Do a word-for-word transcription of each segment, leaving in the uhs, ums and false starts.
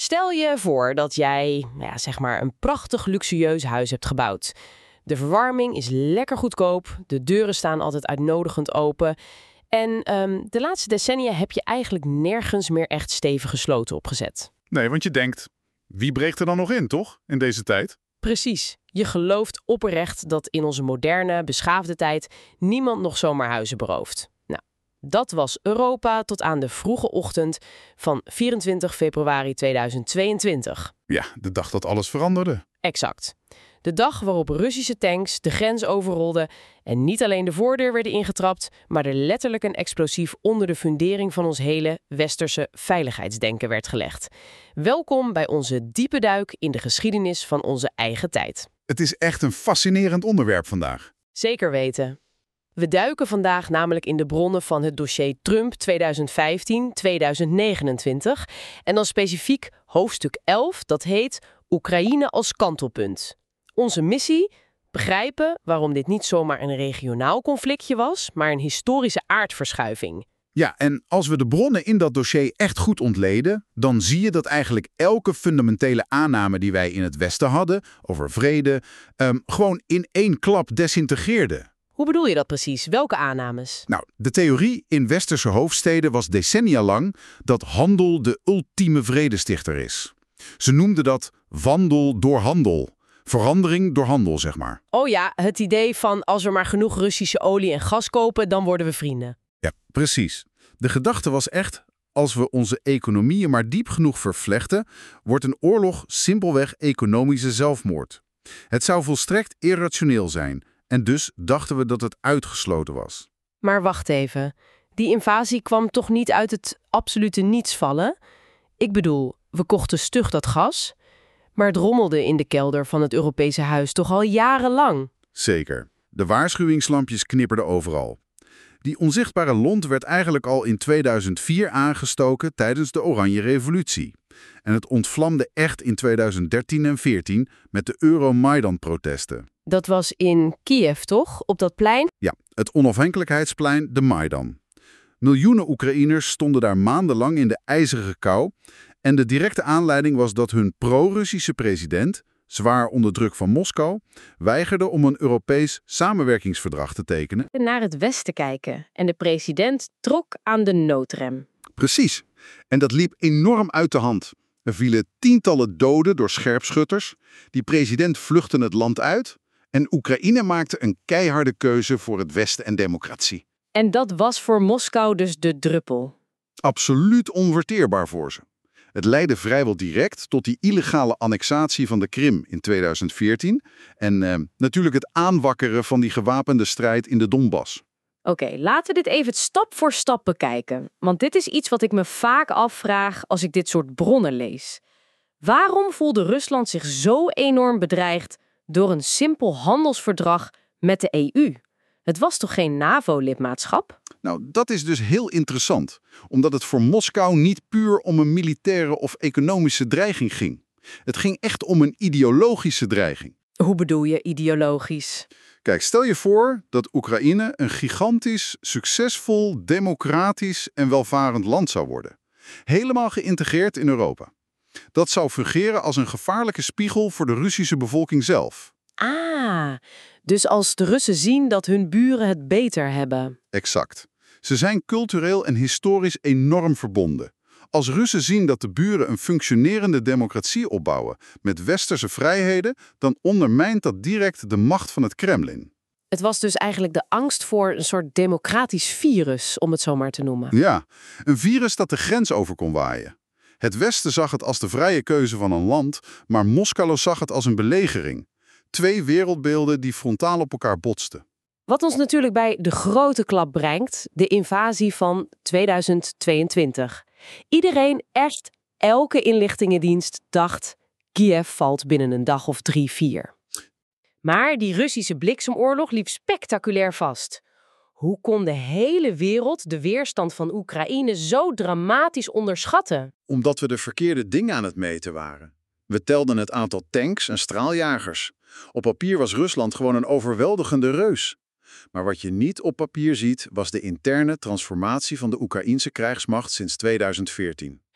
Stel je voor dat jij, ja, zeg maar, een prachtig luxueus huis hebt gebouwd. De verwarming is lekker goedkoop, de deuren staan altijd uitnodigend open. En um, de laatste decennia heb je eigenlijk nergens meer echt stevige sloten opgezet. Nee, want je denkt, wie breekt er dan nog in, toch? In deze tijd? Precies. Je gelooft oprecht dat in onze moderne, beschaafde tijd niemand nog zomaar huizen berooft. Nou, dat was Europa tot aan de vroege ochtend van vierentwintig februari tweeduizend tweeëntwintig. Ja, de dag dat alles veranderde. Exact. De dag waarop Russische tanks de grens overrolden en niet alleen de voordeur werden ingetrapt, maar er letterlijk een explosief onder de fundering van ons hele westerse veiligheidsdenken werd gelegd. Welkom bij onze diepe duik in de geschiedenis van onze eigen tijd. Het is echt een fascinerend onderwerp vandaag. Zeker weten. We duiken vandaag namelijk in de bronnen van het dossier Trump tweeduizend vijftien tot tweeduizend negenentwintig en dan specifiek hoofdstuk elf, dat heet Oekraïne als kantelpunt. Onze missie? Begrijpen waarom dit niet zomaar een regionaal conflictje was, maar een historische aardverschuiving. Ja, en als we de bronnen in dat dossier echt goed ontleden, dan zie je dat eigenlijk elke fundamentele aanname die wij in het Westen hadden, over vrede, um, gewoon in één klap desintegreerde. Hoe bedoel je dat precies? Welke aannames? Nou, de theorie in westerse hoofdsteden was decennia lang dat handel de ultieme vredestichter is. Ze noemden dat wandel door handel. Verandering door handel, zeg maar. Oh ja, het idee van als we maar genoeg Russische olie en gas kopen, dan worden we vrienden. Ja, precies. De gedachte was echt, als we onze economieën maar diep genoeg vervlechten, wordt een oorlog simpelweg economische zelfmoord. Het zou volstrekt irrationeel zijn en dus dachten we dat het uitgesloten was. Maar wacht even, die invasie kwam toch niet uit het absolute niets vallen? Ik bedoel, we kochten stug dat gas, maar het rommelde in de kelder van het Europese huis toch al jarenlang. Zeker. De waarschuwingslampjes knipperden overal. Die onzichtbare lont werd eigenlijk al in tweeduizend vier aangestoken tijdens de Oranje Revolutie. En het ontvlamde echt in tweeduizend dertien en veertien met de Euromaidan-protesten. Dat was in Kiev, toch? Op dat plein? Ja, het onafhankelijkheidsplein, de Maidan. Miljoenen Oekraïners stonden daar maandenlang in de ijzige kou. En de directe aanleiding was dat hun pro-Russische president, zwaar onder druk van Moskou, weigerde om een Europees samenwerkingsverdrag te tekenen. Naar het westen kijken en de president trok aan de noodrem. Precies. En dat liep enorm uit de hand. Er vielen tientallen doden door scherpschutters. Die president vluchtte het land uit. En Oekraïne maakte een keiharde keuze voor het Westen en democratie. En dat was voor Moskou dus de druppel. Absoluut onverteerbaar voor ze. Het leidde vrijwel direct tot die illegale annexatie van de Krim in tweeduizend veertien en eh, natuurlijk het aanwakkeren van die gewapende strijd in de Donbass. Oké, okay, laten we dit even stap voor stap bekijken. Want dit is iets wat ik me vaak afvraag als ik dit soort bronnen lees. Waarom voelde Rusland zich zo enorm bedreigd door een simpel handelsverdrag met de E U? Het was toch geen NAVO-lidmaatschap? Nou, dat is dus heel interessant, omdat het voor Moskou niet puur om een militaire of economische dreiging ging. Het ging echt om een ideologische dreiging. Hoe bedoel je ideologisch? Kijk, stel je voor dat Oekraïne een gigantisch, succesvol, democratisch en welvarend land zou worden. Helemaal geïntegreerd in Europa. Dat zou fungeren als een gevaarlijke spiegel voor de Russische bevolking zelf. Ah, dus als de Russen zien dat hun buren het beter hebben. Exact. Ze zijn cultureel en historisch enorm verbonden. Als Russen zien dat de buren een functionerende democratie opbouwen met westerse vrijheden, dan ondermijnt dat direct de macht van het Kremlin. Het was dus eigenlijk de angst voor een soort democratisch virus, om het zo maar te noemen. Ja, een virus dat de grens over kon waaien. Het Westen zag het als de vrije keuze van een land, maar Moskou zag het als een belegering. Twee wereldbeelden die frontaal op elkaar botsten. Wat ons natuurlijk bij de grote klap brengt, de invasie van tweeduizend tweeëntwintig. Iedereen, echt elke inlichtingendienst, dacht Kiev valt binnen een dag of drie, vier. Maar die Russische bliksemoorlog liep spectaculair vast. Hoe kon de hele wereld de weerstand van Oekraïne zo dramatisch onderschatten? Omdat we de verkeerde dingen aan het meten waren. We telden het aantal tanks en straaljagers. Op papier was Rusland gewoon een overweldigende reus. Maar wat je niet op papier ziet, was de interne transformatie van de Oekraïense krijgsmacht sinds tweeduizend veertien.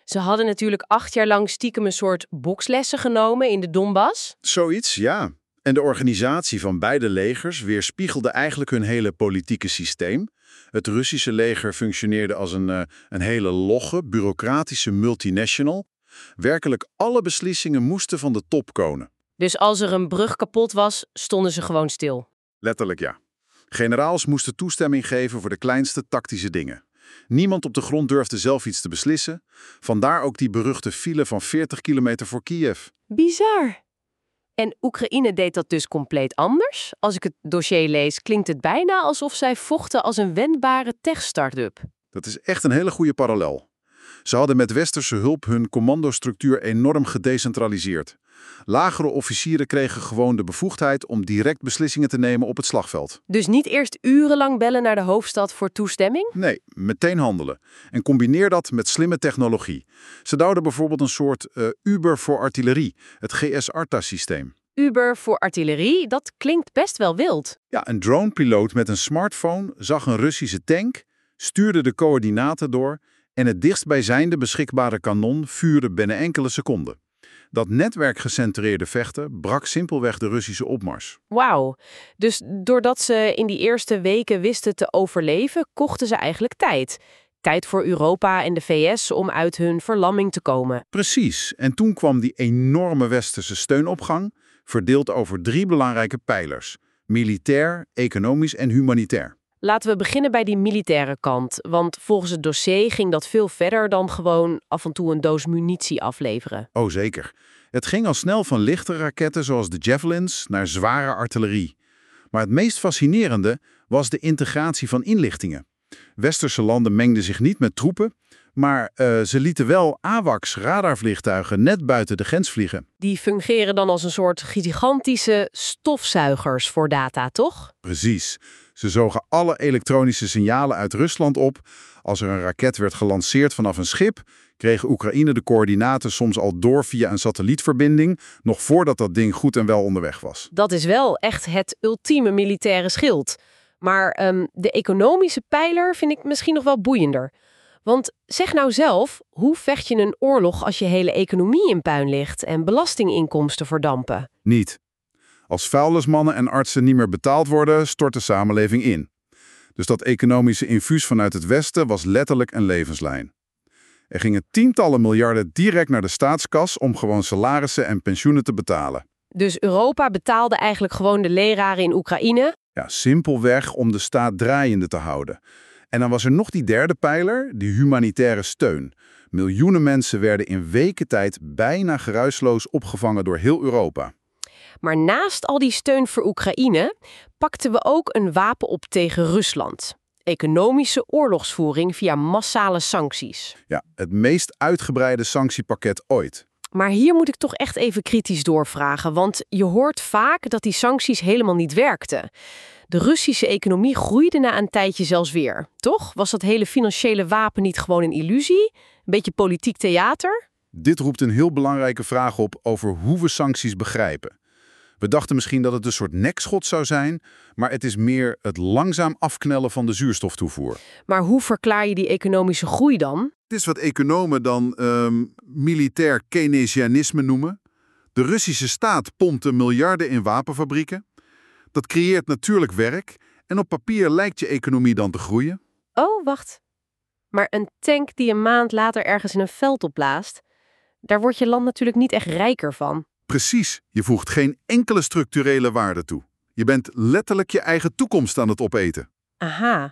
Ze hadden natuurlijk acht jaar lang stiekem een soort bokslessen genomen in de Donbass. Zoiets, ja. En de organisatie van beide legers weerspiegelde eigenlijk hun hele politieke systeem. Het Russische leger functioneerde als een, uh, een hele logge, bureaucratische multinational. Werkelijk alle beslissingen moesten van de top komen. Dus als er een brug kapot was, stonden ze gewoon stil. Letterlijk ja. Generaals moesten toestemming geven voor de kleinste tactische dingen. Niemand op de grond durfde zelf iets te beslissen. Vandaar ook die beruchte file van veertig kilometer voor Kiev. Bizar. En Oekraïne deed dat dus compleet anders. Als ik het dossier lees, klinkt het bijna alsof zij vochten als een wendbare tech-startup. Dat is echt een hele goede parallel. Ze hadden met westerse hulp hun commandostructuur enorm gedecentraliseerd. Lagere officieren kregen gewoon de bevoegdheid om direct beslissingen te nemen op het slagveld. Dus niet eerst urenlang bellen naar de hoofdstad voor toestemming? Nee, meteen handelen. En combineer dat met slimme technologie. Ze bouwden bijvoorbeeld een soort uh, Uber voor artillerie, het G S Arta-systeem. Uber voor artillerie, dat klinkt best wel wild. Ja, een dronepiloot met een smartphone zag een Russische tank, stuurde de coördinaten door en het dichtstbijzijnde beschikbare kanon vuurde binnen enkele seconden. Dat netwerkgecentreerde vechten brak simpelweg de Russische opmars. Wauw. Dus doordat ze in die eerste weken wisten te overleven, kochten ze eigenlijk tijd. Tijd voor Europa en de V S om uit hun verlamming te komen. Precies. En toen kwam die enorme westerse steunopgang, verdeeld over drie belangrijke pijlers. Militair, economisch en humanitair. Laten we beginnen bij die militaire kant. Want volgens het dossier ging dat veel verder dan gewoon af en toe een doos munitie afleveren. Oh, zeker. Het ging al snel van lichte raketten zoals de Javelins naar zware artillerie. Maar het meest fascinerende was de integratie van inlichtingen. Westerse landen mengden zich niet met troepen, maar uh, ze lieten wel AWACS radarvliegtuigen net buiten de grens vliegen. Die fungeren dan als een soort gigantische stofzuigers voor data, toch? Precies. Ze zogen alle elektronische signalen uit Rusland op. Als er een raket werd gelanceerd vanaf een schip, kreeg Oekraïne de coördinaten soms al door via een satellietverbinding, nog voordat dat ding goed en wel onderweg was. Dat is wel echt het ultieme militaire schild. Maar um, de economische pijler vind ik misschien nog wel boeiender. Want zeg nou zelf, hoe vecht je een oorlog als je hele economie in puin ligt en belastinginkomsten verdampen? Niet. Als vuilnismannen en artsen niet meer betaald worden, stort de samenleving in. Dus dat economische infuus vanuit het Westen was letterlijk een levenslijn. Er gingen tientallen miljarden direct naar de staatskas om gewoon salarissen en pensioenen te betalen. Dus Europa betaalde eigenlijk gewoon de leraren in Oekraïne? Ja, simpelweg om de staat draaiende te houden. En dan was er nog die derde pijler, die humanitaire steun. Miljoenen mensen werden in weken tijd bijna geruisloos opgevangen door heel Europa. Maar naast al die steun voor Oekraïne pakten we ook een wapen op tegen Rusland. Economische oorlogsvoering via massale sancties. Ja, het meest uitgebreide sanctiepakket ooit. Maar hier moet ik toch echt even kritisch doorvragen, want je hoort vaak dat die sancties helemaal niet werkten. De Russische economie groeide na een tijdje zelfs weer, toch? Was dat hele financiële wapen niet gewoon een illusie? Een beetje politiek theater? Dit roept een heel belangrijke vraag op over hoe we sancties begrijpen. We dachten misschien dat het een soort nekschot zou zijn, maar het is meer het langzaam afknellen van de zuurstoftoevoer. Maar hoe verklaar je die economische groei dan? Het is wat economen dan um, militair Keynesianisme noemen. De Russische staat pompte miljarden in wapenfabrieken. Dat creëert natuurlijk werk en op papier lijkt je economie dan te groeien. Oh, wacht. Maar een tank die een maand later ergens in een veld opblaast, daar wordt je land natuurlijk niet echt rijker van. Precies, je voegt geen enkele structurele waarde toe. Je bent letterlijk je eigen toekomst aan het opeten. Aha.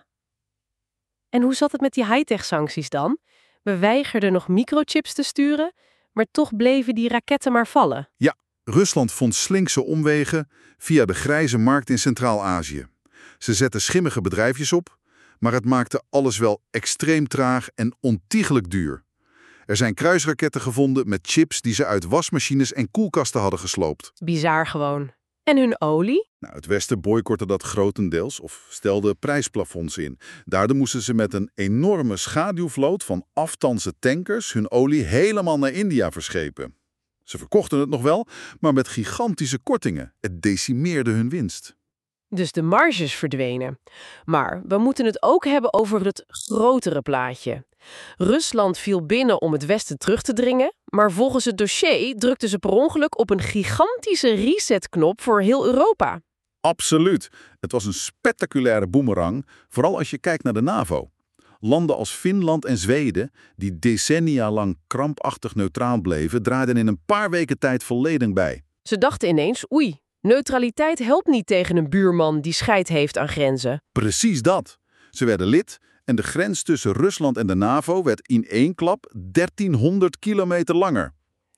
En hoe zat het met die high-tech sancties dan? We weigerden nog microchips te sturen, maar toch bleven die raketten maar vallen. Ja, Rusland vond slinkse omwegen via de grijze markt in Centraal-Azië. Ze zetten schimmige bedrijfjes op, maar het maakte alles wel extreem traag en ontiegelijk duur. Er zijn kruisraketten gevonden met chips die ze uit wasmachines en koelkasten hadden gesloopt. Bizar gewoon. En hun olie? Nou, het Westen boycotte dat grotendeels of stelde prijsplafonds in. Daardoor moesten ze met een enorme schaduwvloot van aftanse tankers hun olie helemaal naar India verschepen. Ze verkochten het nog wel, maar met gigantische kortingen. Het decimeerde hun winst. Dus de marges verdwenen. Maar we moeten het ook hebben over het grotere plaatje. Rusland viel binnen om het Westen terug te dringen, maar volgens het dossier drukten ze per ongeluk op een gigantische resetknop voor heel Europa. Absoluut. Het was een spectaculaire boemerang, vooral als je kijkt naar de NAVO. Landen als Finland en Zweden, die decennia lang krampachtig neutraal bleven, draaiden in een paar weken tijd volledig bij. Ze dachten ineens, oei, neutraliteit helpt niet tegen een buurman die scheid heeft aan grenzen. Precies dat. Ze werden lid en de grens tussen Rusland en de NAVO werd in één klap dertienhonderd kilometer langer.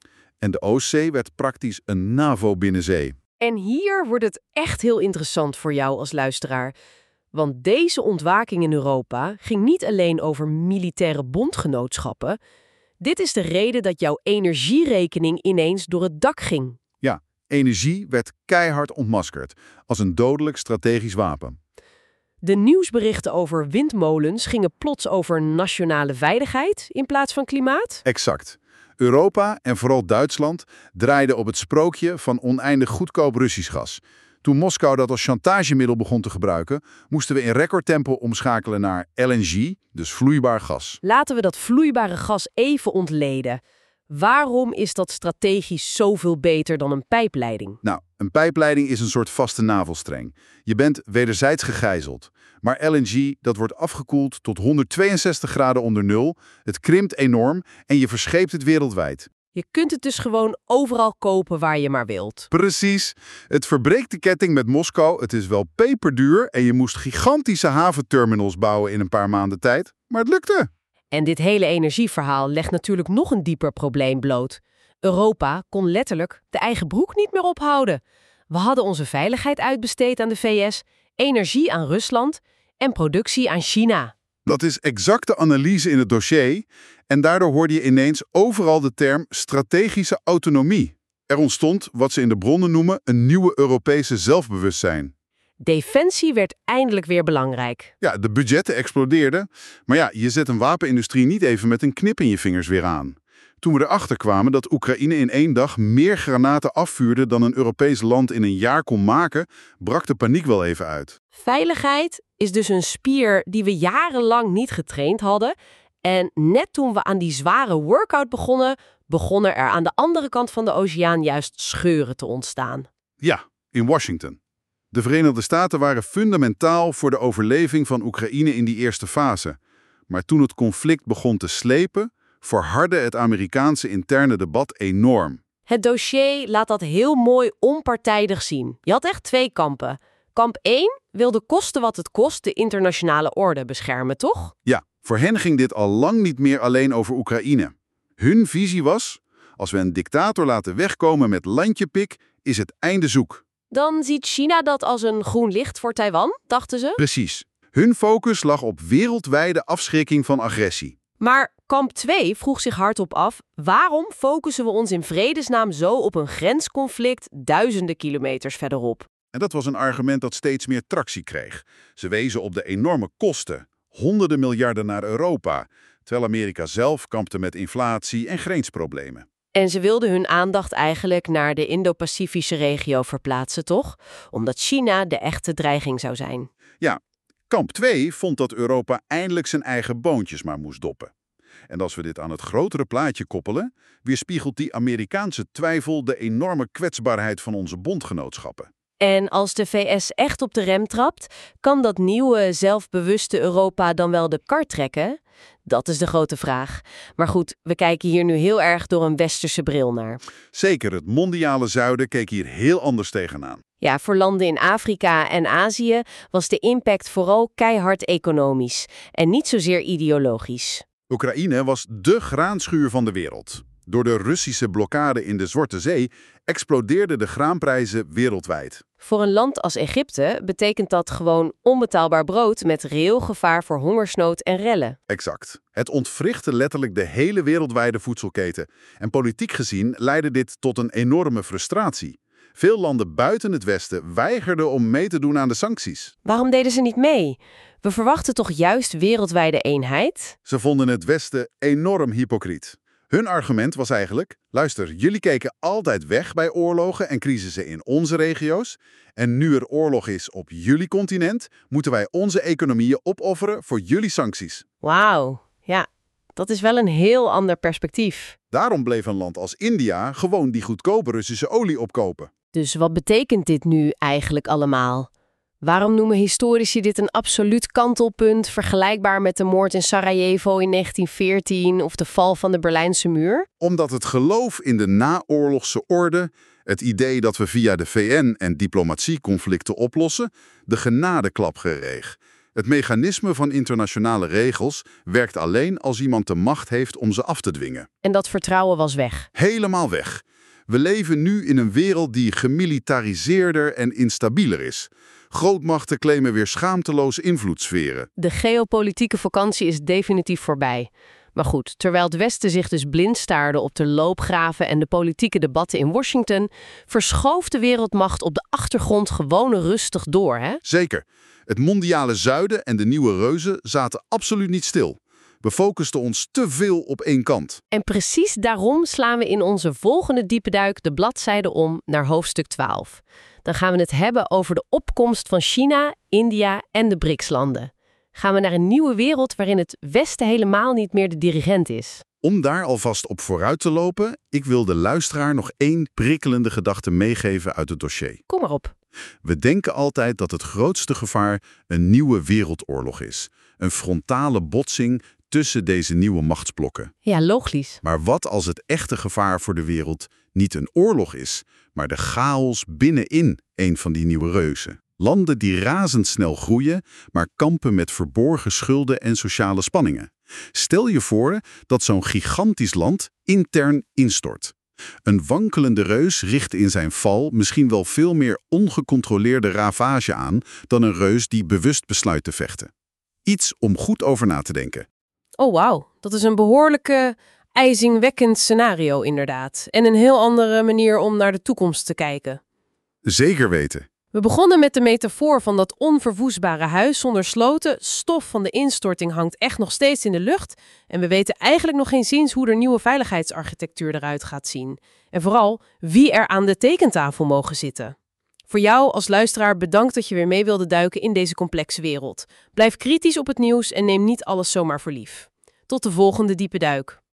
En de Oostzee werd praktisch een NAVO-binnenzee. En hier wordt het echt heel interessant voor jou als luisteraar. Want deze ontwaking in Europa ging niet alleen over militaire bondgenootschappen. Dit is de reden dat jouw energierekening ineens door het dak ging. Ja, energie werd keihard ontmaskerd als een dodelijk strategisch wapen. De nieuwsberichten over windmolens gingen plots over nationale veiligheid in plaats van klimaat. Exact. Europa en vooral Duitsland draaiden op het sprookje van oneindig goedkoop Russisch gas. Toen Moskou dat als chantagemiddel begon te gebruiken, moesten we in recordtempo omschakelen naar L N G, dus vloeibaar gas. Laten we dat vloeibare gas even ontleden. Waarom is dat strategisch zoveel beter dan een pijpleiding? Nou, een pijpleiding is een soort vaste navelstreng. Je bent wederzijds gegijzeld. Maar L N G, dat wordt afgekoeld tot honderdtweeënzestig graden onder nul. Het krimpt enorm en je verscheept het wereldwijd. Je kunt het dus gewoon overal kopen waar je maar wilt. Precies. Het verbreekt de ketting met Moskou. Het is wel peperduur en je moest gigantische haventerminals bouwen in een paar maanden tijd. Maar het lukte. En dit hele energieverhaal legt natuurlijk nog een dieper probleem bloot. Europa kon letterlijk de eigen broek niet meer ophouden. We hadden onze veiligheid uitbesteed aan de V S, energie aan Rusland en productie aan China. Dat is exact de analyse in het dossier. En daardoor hoorde je ineens overal de term strategische autonomie. Er ontstond wat ze in de bronnen noemen een nieuwe Europese zelfbewustzijn. Defensie werd eindelijk weer belangrijk. Ja, de budgetten explodeerden. Maar ja, je zet een wapenindustrie niet even met een knip in je vingers weer aan. Toen we erachter kwamen dat Oekraïne in één dag meer granaten afvuurde dan een Europees land in een jaar kon maken, brak de paniek wel even uit. Veiligheid is dus een spier die we jarenlang niet getraind hadden. En net toen we aan die zware workout begonnen, begonnen er aan de andere kant van de oceaan juist scheuren te ontstaan. Ja, in Washington. De Verenigde Staten waren fundamentaal voor de overleving van Oekraïne in die eerste fase. Maar toen het conflict begon te slepen, verhardde het Amerikaanse interne debat enorm. Het dossier laat dat heel mooi onpartijdig zien. Je had echt twee kampen. Kamp één wilde kosten wat het kost de internationale orde beschermen, toch? Ja, voor hen ging dit al lang niet meer alleen over Oekraïne. Hun visie was, als we een dictator laten wegkomen met landjepik, is het einde zoek. Dan ziet China dat als een groen licht voor Taiwan, dachten ze. Precies. Hun focus lag op wereldwijde afschrikking van agressie. Maar kamp twee vroeg zich hardop af, waarom focussen we ons in vredesnaam zo op een grensconflict duizenden kilometers verderop? En dat was een argument dat steeds meer tractie kreeg. Ze wezen op de enorme kosten, honderden miljarden naar Europa, terwijl Amerika zelf kampte met inflatie en grensproblemen. En ze wilden hun aandacht eigenlijk naar de Indo-Pacifische regio verplaatsen, toch? Omdat China de echte dreiging zou zijn. Ja, kamp twee vond dat Europa eindelijk zijn eigen boontjes maar moest doppen. En als we dit aan het grotere plaatje koppelen, weerspiegelt die Amerikaanse twijfel de enorme kwetsbaarheid van onze bondgenootschappen. En als de V S echt op de rem trapt, kan dat nieuwe, zelfbewuste Europa dan wel de kar trekken? Dat is de grote vraag. Maar goed, we kijken hier nu heel erg door een westerse bril naar. Zeker, het mondiale zuiden keek hier heel anders tegenaan. Ja, voor landen in Afrika en Azië was de impact vooral keihard economisch en niet zozeer ideologisch. Oekraïne was dé graanschuur van de wereld. Door de Russische blokkade in de Zwarte Zee explodeerden de graanprijzen wereldwijd. Voor een land als Egypte betekent dat gewoon onbetaalbaar brood met reëel gevaar voor hongersnood en rellen. Exact. Het ontwrichtte letterlijk de hele wereldwijde voedselketen. En politiek gezien leidde dit tot een enorme frustratie. Veel landen buiten het Westen weigerden om mee te doen aan de sancties. Waarom deden ze niet mee? We verwachten toch juist wereldwijde eenheid? Ze vonden het Westen enorm hypocriet. Hun argument was eigenlijk, luister, jullie keken altijd weg bij oorlogen en crisissen in onze regio's. En nu er oorlog is op jullie continent, moeten wij onze economieën opofferen voor jullie sancties. Wauw, ja. dat is wel een heel ander perspectief. Daarom bleef een land als India gewoon die goedkope Russische olie opkopen. Dus wat betekent dit nu eigenlijk allemaal? Waarom noemen historici dit een absoluut kantelpunt, vergelijkbaar met de moord in Sarajevo in negentien veertien of de val van de Berlijnse muur? Omdat het geloof in de naoorlogse orde, het idee dat we via de V N en diplomatie conflicten oplossen, de genadeklap kreeg. Het mechanisme van internationale regels werkt alleen als iemand de macht heeft om ze af te dwingen. En dat vertrouwen was weg. Helemaal weg. We leven nu in een wereld die gemilitariseerder en instabieler is. Grootmachten claimen weer schaamteloos invloedssferen. De geopolitieke vakantie is definitief voorbij. Maar goed, terwijl het Westen zich dus blind staarde op de loopgraven en de politieke debatten in Washington, verschoof de wereldmacht op de achtergrond gewoon rustig door, hè? Zeker. Het mondiale zuiden en de nieuwe reuzen zaten absoluut niet stil. We focusten ons te veel op één kant. En precies daarom slaan we in onze volgende diepe duik de bladzijde om naar hoofdstuk twaalf. Dan gaan we het hebben over de opkomst van China, India en de B R I C S-landen. Gaan we naar een nieuwe wereld waarin het Westen helemaal niet meer de dirigent is. Om daar alvast op vooruit te lopen, ik wil de luisteraar nog één prikkelende gedachte meegeven uit het dossier. Kom maar op. We denken altijd dat het grootste gevaar een nieuwe wereldoorlog is. Een frontale botsing tussen deze nieuwe machtsblokken. Ja, logisch. Maar wat als het echte gevaar voor de wereld niet een oorlog is, maar de chaos binnenin een van die nieuwe reuzen? Landen die razendsnel groeien, maar kampen met verborgen schulden en sociale spanningen. Stel je voor dat zo'n gigantisch land intern instort. Een wankelende reus richt in zijn val misschien wel veel meer ongecontroleerde ravage aan dan een reus die bewust besluit te vechten. Iets om goed over na te denken. Oh wauw, dat is een behoorlijke ijzingwekkend scenario inderdaad. En een heel andere manier om naar de toekomst te kijken. Zeker weten. We begonnen met de metafoor van dat onverwoestbare huis zonder sloten. Stof van de instorting hangt echt nog steeds in de lucht. En we weten eigenlijk nog geen ziens hoe de nieuwe veiligheidsarchitectuur eruit gaat zien. En vooral wie er aan de tekentafel mogen zitten. Voor jou als luisteraar bedankt dat je weer mee wilde duiken in deze complexe wereld. Blijf kritisch op het nieuws en neem niet alles zomaar voor lief. Tot de volgende diepe duik.